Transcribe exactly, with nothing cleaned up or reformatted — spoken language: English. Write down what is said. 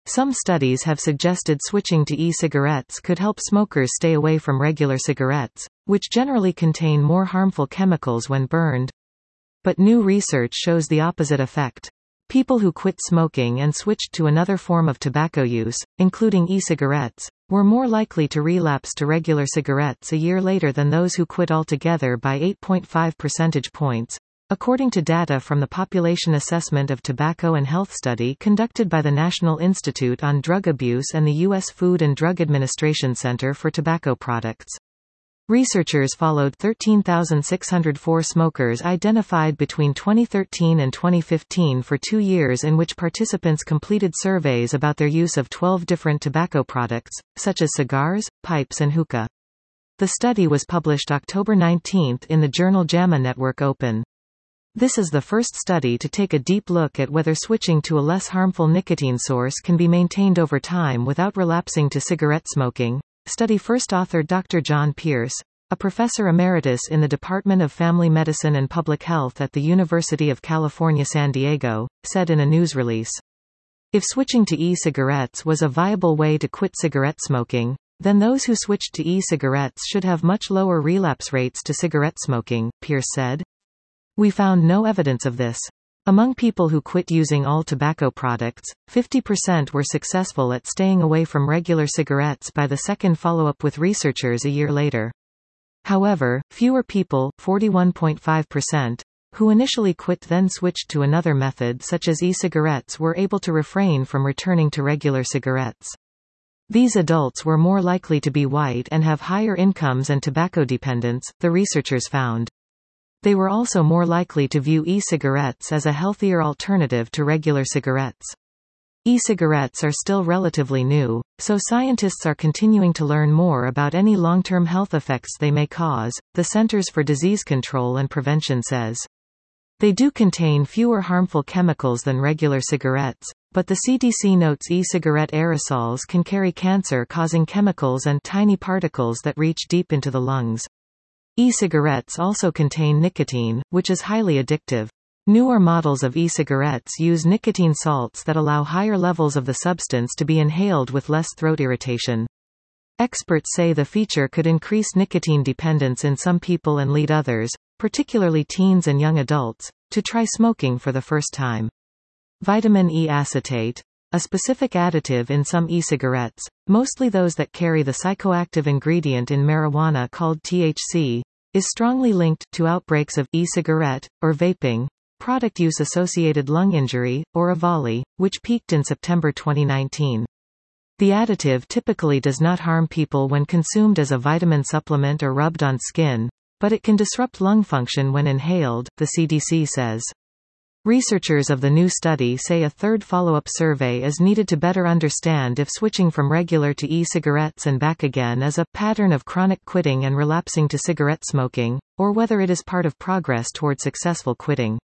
Some studies have suggested switching to e-cigarettes could help smokers stay away from regular cigarettes, which generally contain more harmful chemicals when burned. But new research shows the opposite effect. People who quit smoking and switched to another form of tobacco use, including e-cigarettes, were more likely to relapse to regular cigarettes a year later than those who quit altogether by eight point five percentage points, according to data from the Population Assessment of Tobacco and Health study conducted by the National Institute on Drug Abuse and the U S Food and Drug Administration Center for Tobacco Products. Researchers followed thirteen thousand six hundred four smokers identified between twenty thirteen and twenty fifteen for two years in which participants completed surveys about their use of twelve different tobacco products, such as cigars, pipes and hookah. The study was published October nineteenth in the journal JAMA Network Open. This is the first study to take a deep look at whether switching to a less harmful nicotine source can be maintained over time without relapsing to cigarette smoking. Study first authored Doctor John Pierce, a professor emeritus in the Department of Family Medicine and Public Health at the University of California, San Diego, said in a news release. If switching to e-cigarettes was a viable way to quit cigarette smoking, then those who switched to e-cigarettes should have much lower relapse rates to cigarette smoking, Pierce said. We found no evidence of this. Among people who quit using all tobacco products, fifty percent were successful at staying away from regular cigarettes by the second follow-up with researchers a year later. However, fewer people, forty-one point five percent, who initially quit then switched to another method such as e-cigarettes were able to refrain from returning to regular cigarettes. These adults were more likely to be white and have higher incomes and tobacco dependence, the researchers found. They were also more likely to view e-cigarettes as a healthier alternative to regular cigarettes. E-cigarettes are still relatively new, so scientists are continuing to learn more about any long-term health effects they may cause, the Centers for Disease Control and Prevention says. They do contain fewer harmful chemicals than regular cigarettes, but the C D C notes e-cigarette aerosols can carry cancer-causing chemicals and tiny particles that reach deep into the lungs. E-cigarettes also contain nicotine, which is highly addictive. Newer models of e-cigarettes use nicotine salts that allow higher levels of the substance to be inhaled with less throat irritation. Experts say the feature could increase nicotine dependence in some people and lead others, particularly teens and young adults, to try smoking for the first time. Vitamin E acetate, a specific additive in some e-cigarettes, mostly those that carry the psychoactive ingredient in marijuana called T H C, is strongly linked to outbreaks of e-cigarette, or vaping, product use associated lung injury, or EVALI, which peaked in September twenty nineteen. The additive typically does not harm people when consumed as a vitamin supplement or rubbed on skin, but it can disrupt lung function when inhaled, the C D C says. Researchers of the new study say a third follow-up survey is needed to better understand if switching from regular to e-cigarettes and back again is a pattern of chronic quitting and relapsing to cigarette smoking, or whether it is part of progress toward successful quitting.